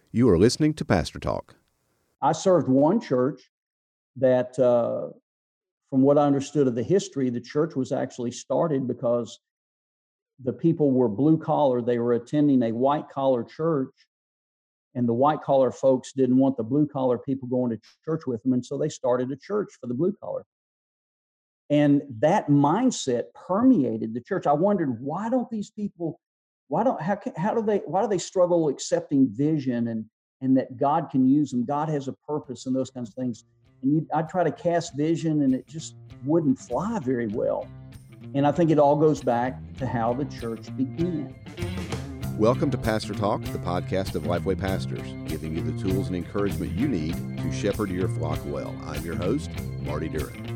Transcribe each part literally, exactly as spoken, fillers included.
You are listening to Pastor Talk. I served one church that, uh, from what I understood of the history, the church was actually started because the people were blue collar. They were attending a white collar church, and the white collar folks didn't want the blue collar people going to church with them. And so they started a church for the blue collar. And that mindset permeated the church. I wondered, why don't these people, why don't, how, how do they, why do they struggle accepting vision and, and that God can use them? God has a purpose and those kinds of things. And you, I try to cast vision and it just wouldn't fly very well. And I think it all goes back to how the church began. Welcome to Pastor Talk, the podcast of Lifeway Pastors, giving you the tools and encouragement you need to shepherd your flock well. I'm your host, Marty Duran.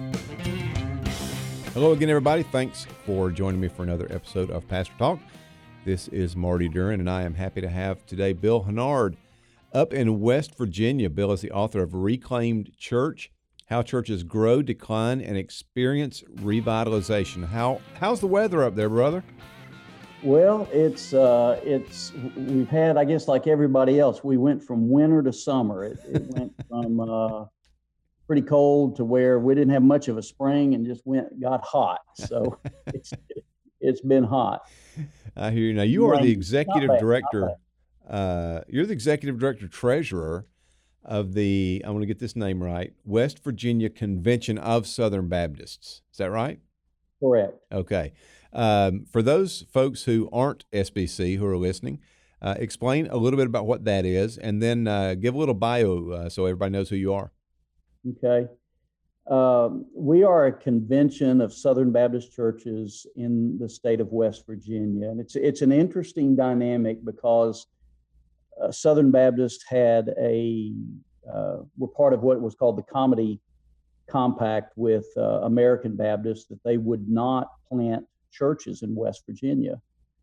Hello again, everybody. Thanks for joining me for another episode of Pastor Talk. This is Marty Duran, and I am happy to have today Bill Hennard up in West Virginia. Bill is the author of Reclaimed Church, How Churches Grow, Decline, and Experience Revitalization. How How's the weather up there, brother? Well, it's, uh, it's we've had, I guess, like everybody else, we went from winter to summer. It, it went from uh, pretty cold to where we didn't have much of a spring and just went got hot. So it's it's been hot. I hear you. Now, you are Rain. the executive Not bad, director. not Uh, you're the executive director treasurer of the, I want to get this name right, West Virginia Convention of Southern Baptists. Is that right? Correct. Okay. Um, for those folks who aren't S B C who are listening, uh, explain a little bit about what that is, and then uh, give a little bio uh, so everybody knows who you are. Okay. Um, we are a convention of Southern Baptist churches in the state of West Virginia. And it's it's an interesting dynamic because uh, Southern Baptist had a, uh, we're part of what was called the Comity Compact with uh, American Baptists, that they would not plant churches in West Virginia.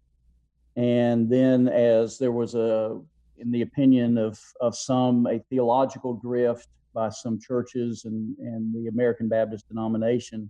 And then as there was a, in the opinion of, of some, a theological drift by some churches and, and the American Baptist denomination,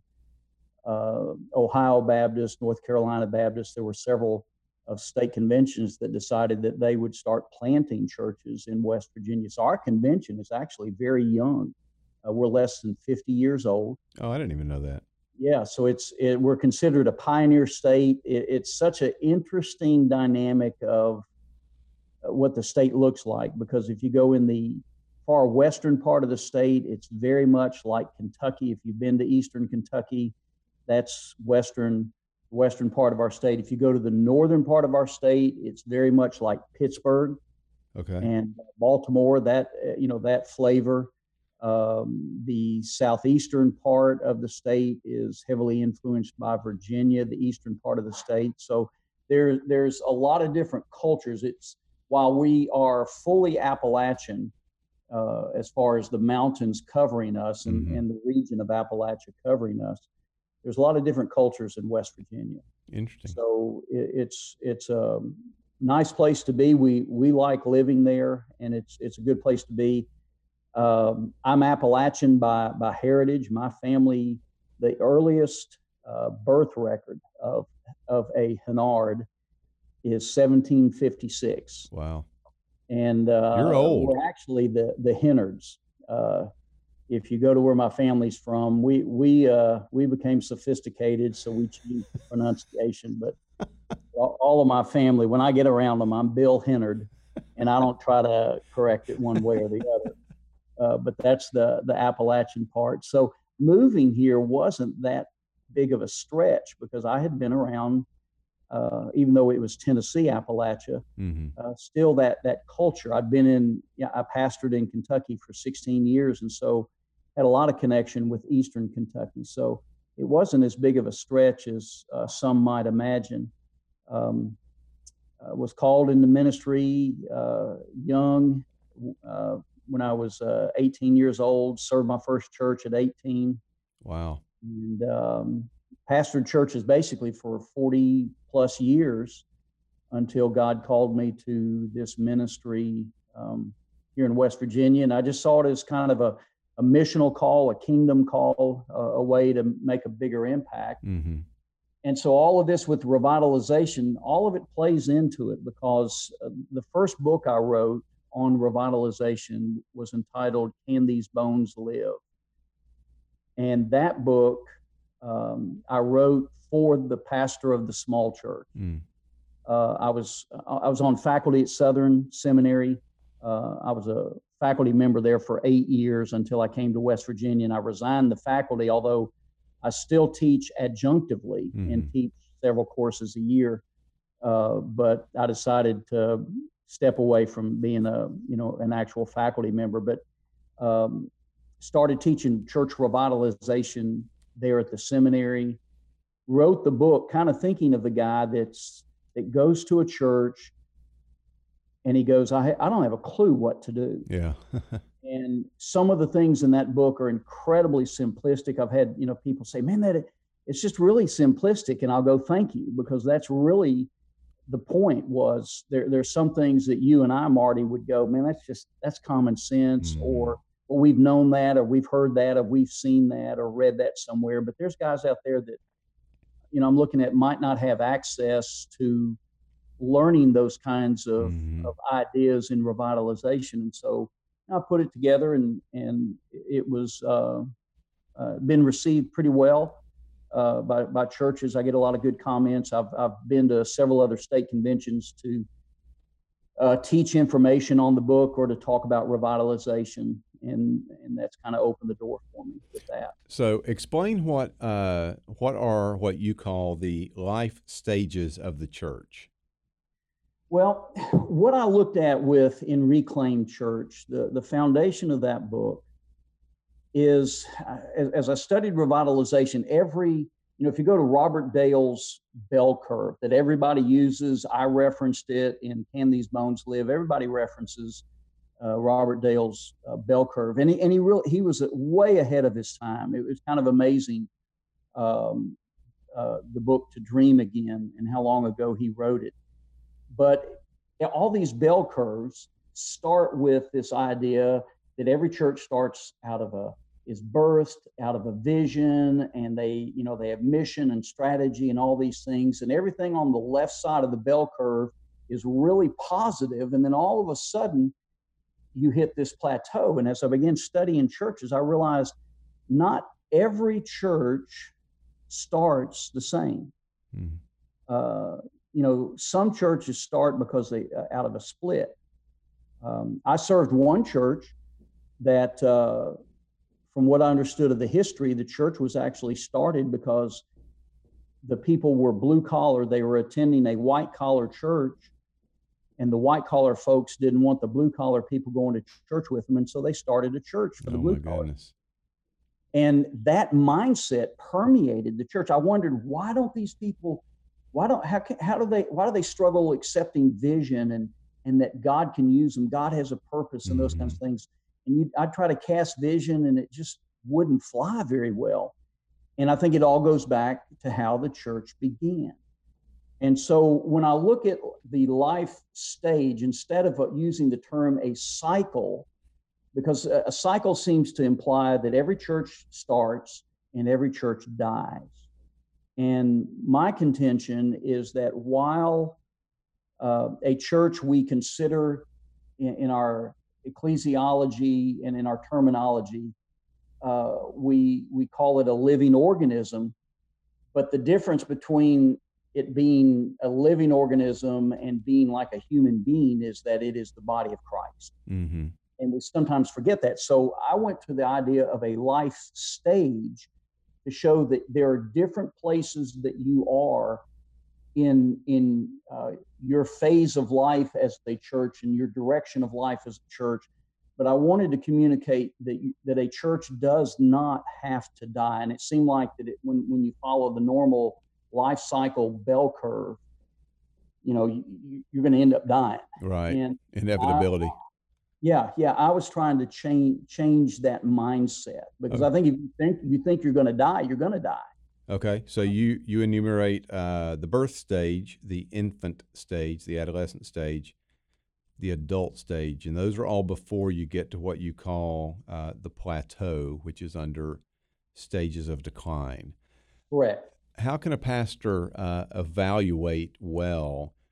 uh, Ohio Baptist, North Carolina Baptist, there were several of state conventions that decided that they would start planting churches in West Virginia. So our convention is actually very young. Uh, we're less than fifty years old. Oh, I didn't even know that. Yeah, so it's it, we're considered a pioneer state. It, it's such an interesting dynamic of what the state looks like, because if you go in the far western part of the state, it's very much like Kentucky. If you've been to eastern Kentucky, that's western western part of our state. If you go to the northern part of our state, it's very much like Pittsburgh Okay. and Baltimore, that you know that flavor. Um, the southeastern part of the state is heavily influenced by Virginia, the eastern part of the state. So there, there's a lot of different cultures. It's while we are fully Appalachian, uh, as far as the mountains covering us and, Mhm. and the region of Appalachia covering us, there's a lot of different cultures in West Virginia. Interesting. So it, it's it's a nice place to be. We we like living there, and it's it's a good place to be. Um, I'm Appalachian by by heritage. My family, the earliest uh, birth record of of a Hennard is seventeen fifty-six, Wow. and uh, You're old. we're actually the the Hennards. Uh, if you go to where my family's from, we we uh, we became sophisticated, so we changed the pronunciation. But all, all of my family, when I get around them, I'm Bill Hennard, and I don't try to correct it one way or the other. Uh, but that's the the Appalachian part. So moving here wasn't that big of a stretch because I had been around, uh, even though it was Tennessee, Appalachia, Mm-hmm. uh, still that that culture. I'd been in, yeah, I pastored in Kentucky for sixteen years, and so had a lot of connection with Eastern Kentucky. So it wasn't as big of a stretch as uh, some might imagine. Um, uh, was called into ministry uh, young. Uh, when I was uh, eighteen years old, served my first church at eighteen, Wow. and um, pastored churches basically for forty plus years until God called me to this ministry um, here in West Virginia. And I just saw it as kind of a, a missional call, a kingdom call, uh, a way to make a bigger impact. Mm-hmm. And so all of this with revitalization, all of it plays into it, because uh, the first book I wrote on revitalization was entitled "Can These Bones Live?" And that book um, I wrote for the pastor of the small church. Mm. Uh, I was I was on faculty at Southern Seminary. Uh, I was a faculty member there for eight years until I came to West Virginia, and I resigned the faculty, although I still teach adjunctively mm-hmm. and teach several courses a year. Uh, but I decided to step away from being a you know an actual faculty member, but um, started teaching church revitalization there at the seminary. Wrote the book, kind of thinking of the guy that's that goes to a church and he goes, I I don't have a clue what to do. Yeah. And some of the things in that book are incredibly simplistic. I've had you know people say, man, that it's just really simplistic, and I'll go, thank you, because that's really the point. Was there there's some things that you and I, Marty, would go, man, that's just that's common sense, mm. or well, we've known that, or we've heard that, or we've seen that, or read that somewhere. But there's guys out there that, you know, I'm looking at might not have access to learning those kinds of, mm-hmm. of ideas in revitalization. And so I put it together, and and it was uh, uh, been received pretty well uh, by by churches. I get a lot of good comments. I've I've been to several other state conventions to uh, teach information on the book or to talk about revitalization, and and that's kind of opened the door for me with that. So explain what uh, what are what you call the life stages of the church. Well, what I looked at with in Reclaimed Church, the, the foundation of that book is, uh, as, as I studied revitalization, every, you know, if you go to Robert Dale's bell curve that everybody uses, I referenced it in Can These Bones Live? Everybody references uh, Robert Dale's uh, bell curve. And he, and he really, he was way ahead of his time. It was kind of amazing, um, uh, the book To Dream Again and how long ago he wrote it. But all these bell curves start with this idea that every church starts out of a, is birthed out of a vision, and they, you know, they have mission and strategy and all these things, and everything on the left side of the bell curve is really positive. And then all of a sudden you hit this plateau. And as I began studying churches, I realized not every church starts the same. Mm-hmm. Uh, You know, some churches start because they uh, out of a split. Um, I served one church that, uh, from what I understood of the history, the church was actually started because the people were blue collar. They were attending a white collar church, and the white collar folks didn't want the blue collar people going to church with them, and so they started a church for the oh blue collar. And that mindset permeated the church. I wondered, why don't these people? Why don't how how do they why do they struggle accepting vision and and that God can use them? God has a purpose and mm-hmm. those kinds of things. And you, I'd try to cast vision, and it just wouldn't fly very well. And I think it all goes back to how the church began. And so when I look at the life stage, instead of using the term a cycle, because a cycle seems to imply that every church starts and every church dies. And my contention is that while uh, a church we consider in, in our ecclesiology and in our terminology, uh, we we call it a living organism, but the difference between it being a living organism and being like a human being is that it is the body of Christ. Mm-hmm. And we sometimes forget that. So I went to the idea of a life stage to show that there are different places that you are in in uh, your phase of life as a church and your direction of life as a church. But I wanted to communicate that you, that a church does not have to die. And it seemed like that it, when when you follow the normal life cycle bell curve, you know, you, you're going to end up dying. Right. And inevitability. I, Yeah, yeah. I was trying to change change that mindset because okay. I think if you think you think you're going to die, you're going to die. Okay, so you you enumerate uh, the birth stage, the infant stage, the adolescent stage, the adult stage, and those are all before you get to what you call uh, the plateau, which is under stages of decline. Correct. How can a pastor uh, evaluate well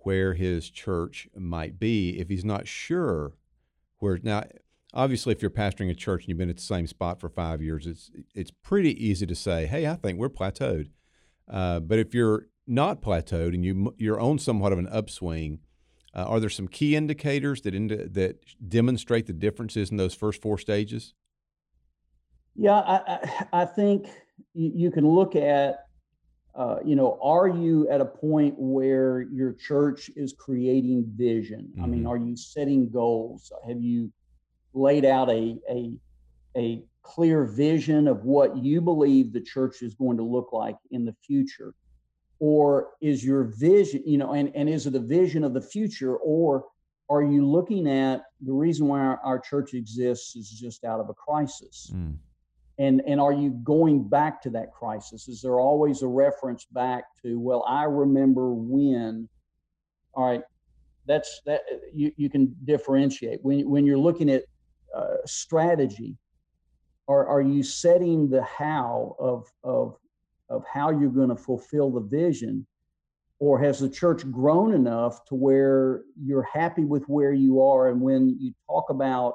where his church might be if he's not sure where. Now, obviously, if you're pastoring a church and you've been at the same spot for five years, it's it's pretty easy to say, hey, I think we're plateaued. Uh, but if you're not plateaued and you, you're on somewhat of an upswing, uh, are there some key indicators that ind- that demonstrate the differences in those first four stages? Yeah, I, I, I think you, you can look at, uh, you know, are you at a point where your church is creating vision? Mm-hmm. I mean, are you setting goals? Have you laid out a, a, a clear vision of what you believe the church is going to look like in the future? Or is your vision, you know, and, and is it a vision of the future, or are you looking at the reason why our, our church exists is just out of a crisis? Mm. And, and are you going back to that crisis? Is there always a reference back to, well, I remember when? All right, that's that you, you can differentiate. When, when you're looking at uh, strategy, are, are you setting the how of, of, of how you're going to fulfill the vision? Or has the church grown enough to where you're happy with where you are? And when you talk about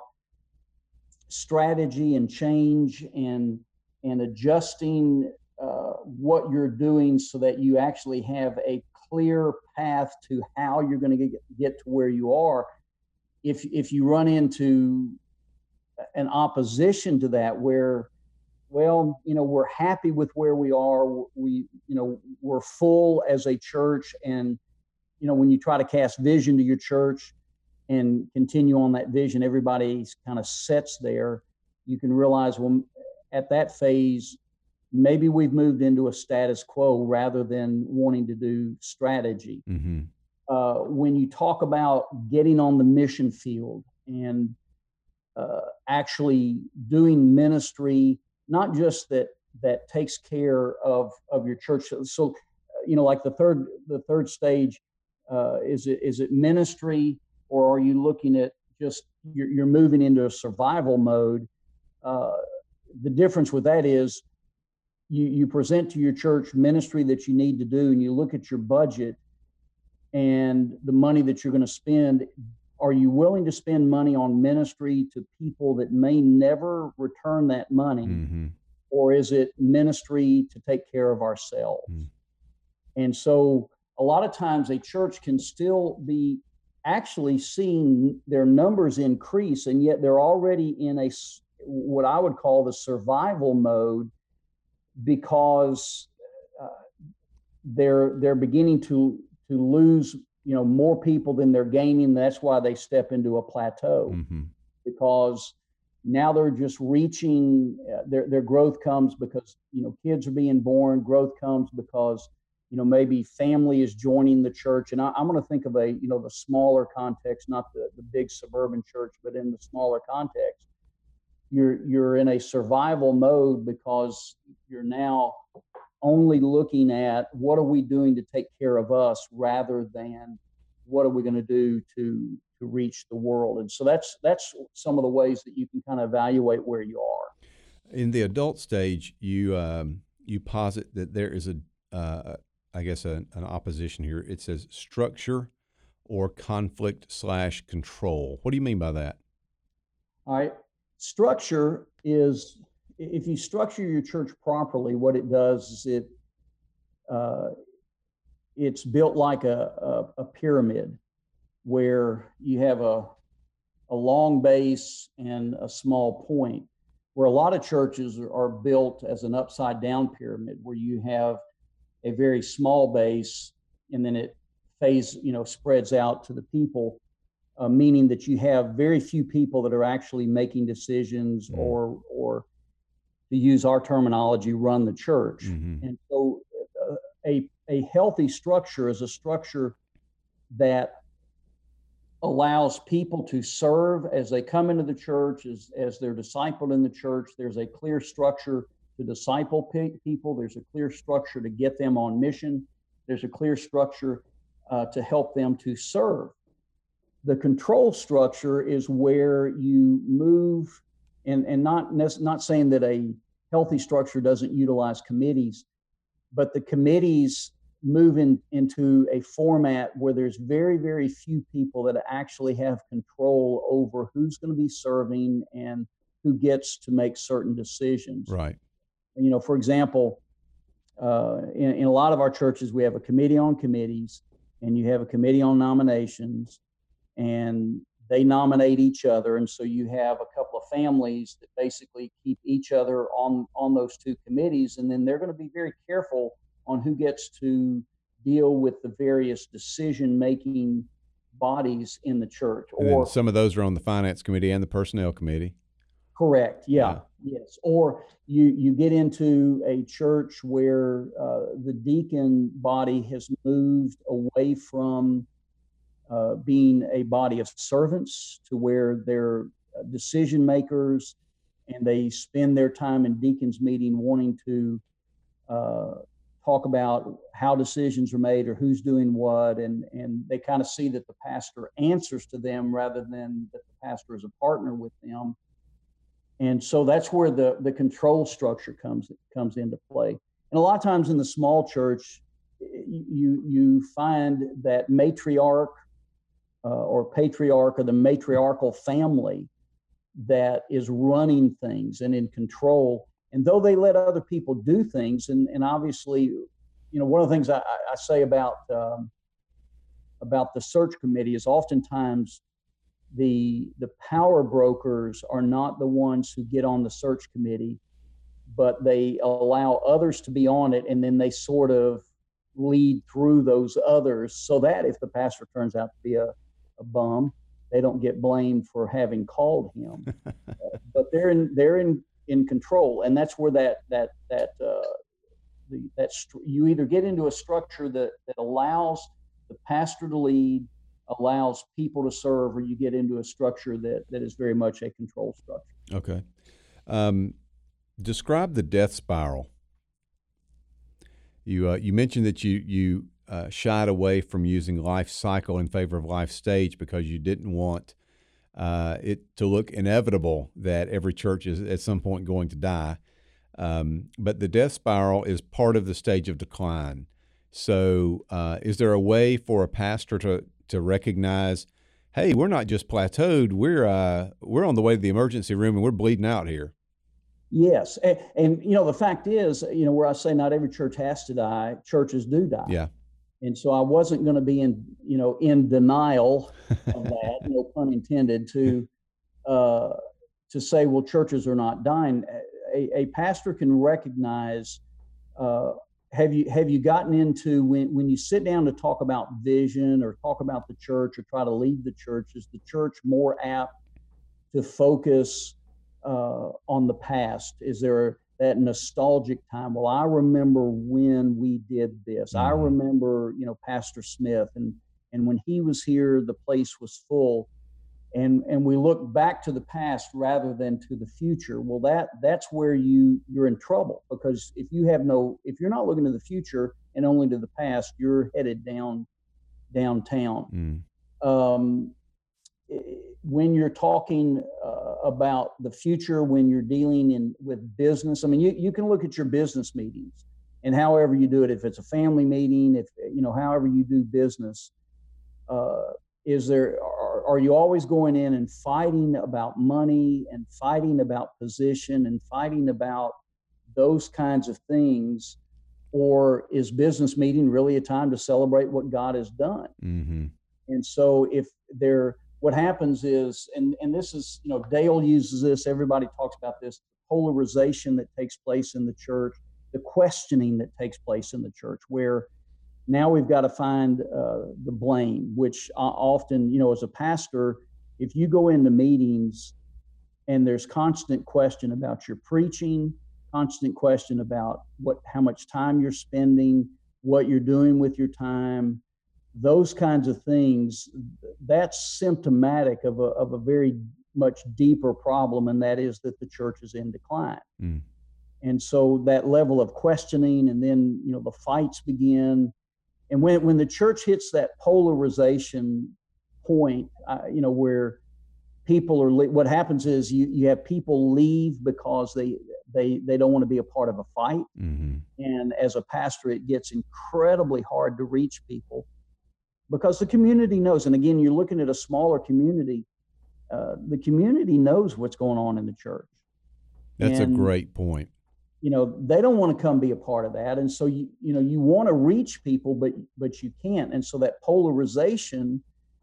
strategy and change and and adjusting uh, what you're doing so that you actually have a clear path to how you're going to get, get to where you are, if if you run into an opposition to that where, well, you know, we're happy with where we are, we, you know, we're full as a church, and, you know, when you try to cast vision to your church and continue on that vision, everybody kind of sets there, you can realize, well, at that phase, maybe we've moved into a status quo rather than wanting to do strategy. Mm-hmm. Uh, when you talk about getting on the mission field and uh, actually doing ministry, not just that that takes care of, of your church. So, you know, like the third the third stage, uh, is it is it ministry? Or are you looking at just you're, you're moving into a survival mode? Uh, the difference with that is you, you present to your church ministry that you need to do, and you look at your budget and the money that you're going to spend. Are you willing to spend money on ministry to people that may never return that money? Mm-hmm. Or is it ministry to take care of ourselves? Mm. And so a lot of times a church can still be actually seeing their numbers increase, and yet they're already in a what I would call the survival mode, because uh, they're they're beginning to to lose, you know, more people than they're gaining. That's why they step into a plateau, mm-hmm. because now they're just reaching uh, their their growth comes because, you know, kids are being born. Growth comes because, you know, maybe family is joining the church. And I, I'm going to think of a, you know, the smaller context, not the, the big suburban church, but in the smaller context, you're, you're in a survival mode because you're now only looking at what are we doing to take care of us rather than what are we going to do to, to reach the world. And so that's, that's some of the ways that you can kind of evaluate where you are. In the adult stage, you, um, you posit that there is a, uh, I guess, a, an opposition here. It says structure or conflict slash control. What do you mean by that? All right. Structure is, if you structure your church properly, what it does is it, uh, it's built like a, a, a pyramid where you have a, a long base and a small point, where a lot of churches are, are built as an upside down pyramid where you have a very small base, and then it phase, you know, spreads out to the people, uh, meaning that you have very few people that are actually making decisions, mm-hmm. or, or to use our terminology, run the church. Mm-hmm. And so uh, a, a healthy structure is a structure that allows people to serve as they come into the church, as, as they're discipled in the church. There's a clear structure to disciple people. There's a clear structure to get them on mission. There's a clear structure uh, to help them to serve. The control structure is where you move, and, and not, not saying that a healthy structure doesn't utilize committees, but the committees move in, into a format where there's very, very few people that actually have control over who's going to be serving and who gets to make certain decisions. Right. You know, for example, uh, in, in a lot of our churches, we have a committee on committees, and you have a committee on nominations, and they nominate each other. And so you have a couple of families that basically keep each other on, on those two committees. And then they're going to be very careful on who gets to deal with the various decision-making bodies in the church. And or then some of those are on the finance committee and the personnel committee. Correct. Yeah. yeah. Yes. Or you, you get into a church where uh, the deacon body has moved away from uh, being a body of servants to where they're decision makers, and they spend their time in deacons meeting wanting to uh, talk about how decisions are made or who's doing what. And, and they kind of see that the pastor answers to them rather than that the pastor is a partner with them. And so that's where the, the control structure comes comes into play. And a lot of times in the small church, you you find that matriarch uh, or patriarch or the matriarchal family that is running things and in control. And though they let other people do things, and, and obviously, you know, one of the things I, I say about um, about the search committee is oftentimes the the power brokers are not the ones who get on the search committee, but they allow others to be on it, and then they sort of lead through those others so that if the pastor turns out to be a, a bum, they don't get blamed for having called him. But they're in they're in in control, and that's where that that that uh, the that st- you either get into a structure that that allows the pastor to lead, allows people to serve, or you get into a structure that that is very much a control structure. Okay. Um, describe the death spiral. You uh, you mentioned that you you uh, shied away from using life cycle in favor of life stage because you didn't want uh, it to look inevitable that every church is at some point going to die. Um, but the death spiral is part of the stage of decline. So uh, is there a way for a pastor to to recognize, hey, we're not just plateaued, we're uh, we're on the way to the emergency room and we're bleeding out here? Yes, and, and you know the fact is, you know, where I say not every church has to die, churches do die. Yeah. And so I wasn't going to be in, you know, in denial of that, no pun intended, to uh, to say, well, churches are not dying. A, a pastor can recognize. Uh, have you have you gotten into when when you sit down to talk about vision or talk about the church or try to lead the church? Is the church more apt to focus uh, on the past? Is there that nostalgic time? Well, I remember when we did this. Mm-hmm. I remember, you know, Pastor Smith, and and when he was here, the place was full. And and we look back to the past rather than to the future. Well, that that's where you you're in trouble, because if you have no, if you're not looking to the future and only to the past, you're headed down downtown. Mm. Um, when you're talking uh, about the future, when you're dealing in with business, I mean, you, you can look at your business meetings and however you do it. If it's a family meeting, if you know, however you do business, uh, is there are, are you always going in and fighting about money and fighting about position and fighting about those kinds of things, or is business meeting really a time to celebrate what God has done? Mm-hmm. And so if there what happens is, and, and this is, you know, Dale uses this, everybody talks about this, polarization that takes place in the church, the questioning that takes place in the church, where now we've got to find uh, the blame, which uh, often, you know, as a pastor, if you go into meetings and there's constant question about your preaching, constant question about what, how much time you're spending, what you're doing with your time, those kinds of things, that's symptomatic of a of a very much deeper problem, and that is that the church is in decline. Mm. And so that level of questioning, and then, you know, the fights begin. And when when the church hits that polarization point, uh, you know, where people are, what happens is you you have people leave because they They they don't want to be a part of a fight. Mm-hmm. And as a pastor, it gets incredibly hard to reach people because the community knows. And again, you're looking at a smaller community. Uh, the community knows what's going on in the church. That's and, a great point. You know, they don't want to come be a part of that. And so, you you know, you want to reach people, but but you can't. And so that polarization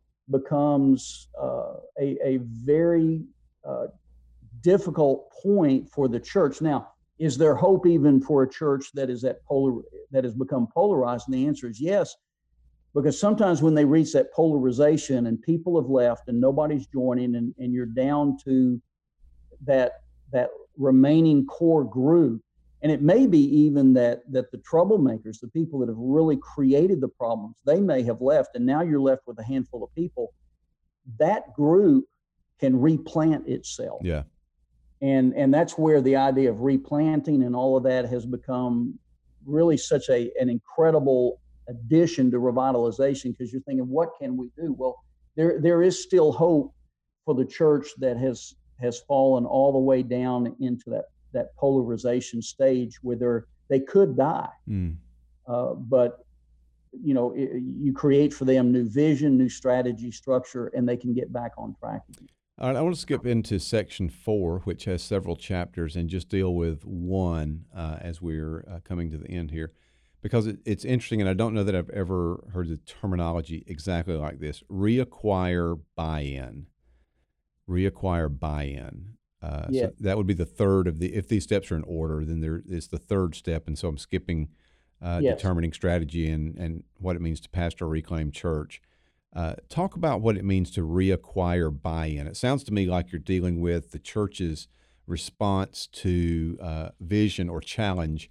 becomes uh, a, a very uh, difficult point for the church. Now, is there hope even for a church that is that polar that has become polarized? And the answer is yes, because sometimes when they reach that polarization and people have left and nobody's joining, and, and you're down to that that remaining core group, and it may be even that that the troublemakers, the people that have really created the problems, they may have left, and now you're left with a handful of people. That group can replant itself. Yeah. And and that's where the idea of replanting and all of that has become really such a an incredible addition to revitalization, because you're thinking, what can we do? Well, there there is still hope for the church that has has fallen all the way down into that that polarization stage where they're, they could die. Mm. Uh, but, you know, it, you create for them new vision, new strategy, structure, and they can get back on track again. All right, I want to skip into section four, which has several chapters, and just deal with one uh, as we're uh, coming to the end here, because it, it's interesting, and I don't know that I've ever heard the terminology exactly like this: reacquire buy-in. Reacquire buy-in. Uh, yeah. So that would be the third of the. If these steps are in order, then there is the third step, and so I'm skipping uh, yes. determining strategy and and what it means to pastor a reclaimed church. Uh, talk about what it means to reacquire buy-in. It sounds to me like you're dealing with the church's response to uh, vision or challenge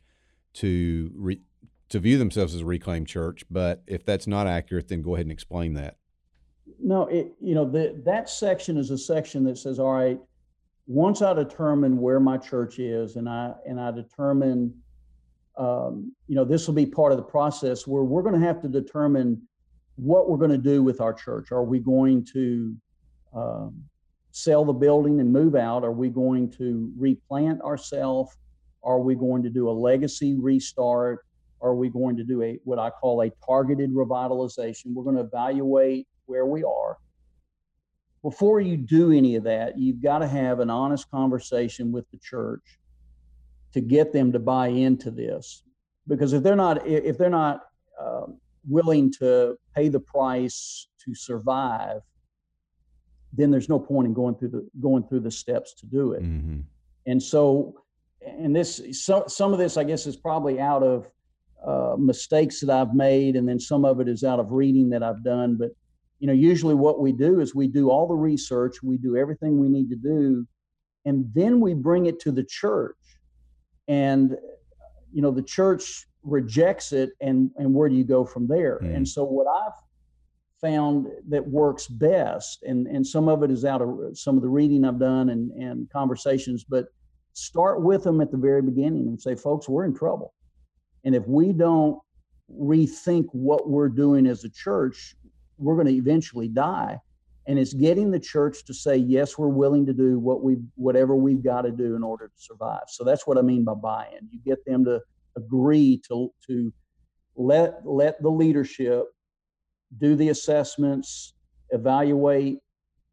to re- to view themselves as a reclaimed church. But if that's not accurate, then go ahead and explain that. No, it you know the, that section is a section that says, all right, once I determine where my church is, and I and I determine, um, you know, this will be part of the process where we're going to have to determine what we're going to do with our church. Are we going to um, sell the building and move out? Are we going to replant ourselves? Are we going to do a legacy restart? Are we going to do a what I call a targeted revitalization? We're going to evaluate where we are. Before you do any of that, you've got to have an honest conversation with the church to get them to buy into this. Because if they're not, if they're not uh, willing to pay the price to survive, then there's no point in going through the going through the steps to do it. Mm-hmm. And so, and this, so, some of this, I guess, is probably out of uh, mistakes that I've made, and then some of it is out of reading that I've done. But you know, usually what we do is we do all the research, we do everything we need to do, and then we bring it to the church. And, you know, the church rejects it, and, and where do you go from there? Mm. And so what I've found that works best, and, and some of it is out of some of the reading I've done and, and conversations, but start with them at the very beginning and say, folks, we're in trouble. And if we don't rethink what we're doing as a church, we're going to eventually die. And it's getting the church to say, yes, we're willing to do what we, whatever we've got to do in order to survive. So that's what I mean by buy-in. You get them to agree to, to let, let the leadership do the assessments, evaluate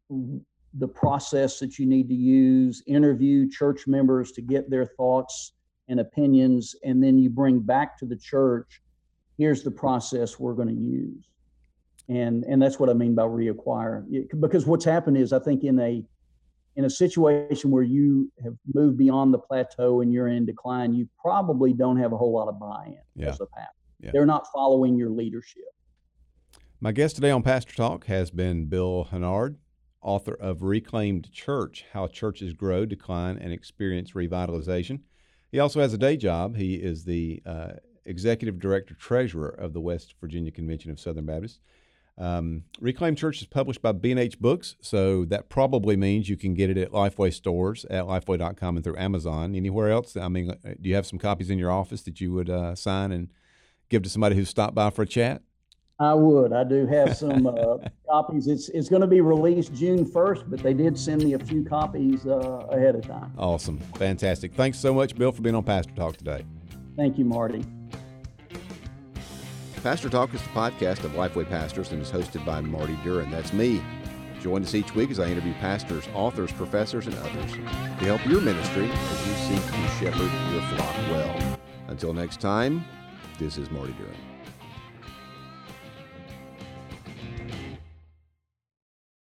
the process that you need to use, interview church members to get their thoughts and opinions, and then you bring back to the church, here's the process we're going to use. And and that's what I mean by reacquire. Because what's happened is, I think in a in a situation where you have moved beyond the plateau and you're in decline, you probably don't have a whole lot of buy-in yeah. as a pastor. Yeah. They're not following your leadership. My guest today on Pastor Talk has been Bill Hennard, author of Reclaimed Church: How Churches Grow, Decline, and Experience Revitalization. He also has a day job. He is the uh, Executive Director Treasurer of the West Virginia Convention of Southern Baptists. Um, Reclaimed Church is published by B and H Books, so that probably means you can get it at Lifeway stores, at lifeway dot com, and through Amazon. Anywhere else? I mean, do you have some copies in your office that you would uh, sign and give to somebody who's stopped by for a chat? I would. I do have some uh, copies. It's it's going to be released June first, but they did send me a few copies uh, ahead of time. Awesome. Fantastic. Thanks so much, Bill, for being on Pastor Talk today. Thank you, Marty. Pastor Talk is the podcast of Lifeway Pastors and is hosted by Marty Duren. That's me. Join us each week as I interview pastors, authors, professors, and others to help your ministry as you seek to shepherd your flock well. Until next time, this is Marty Duren.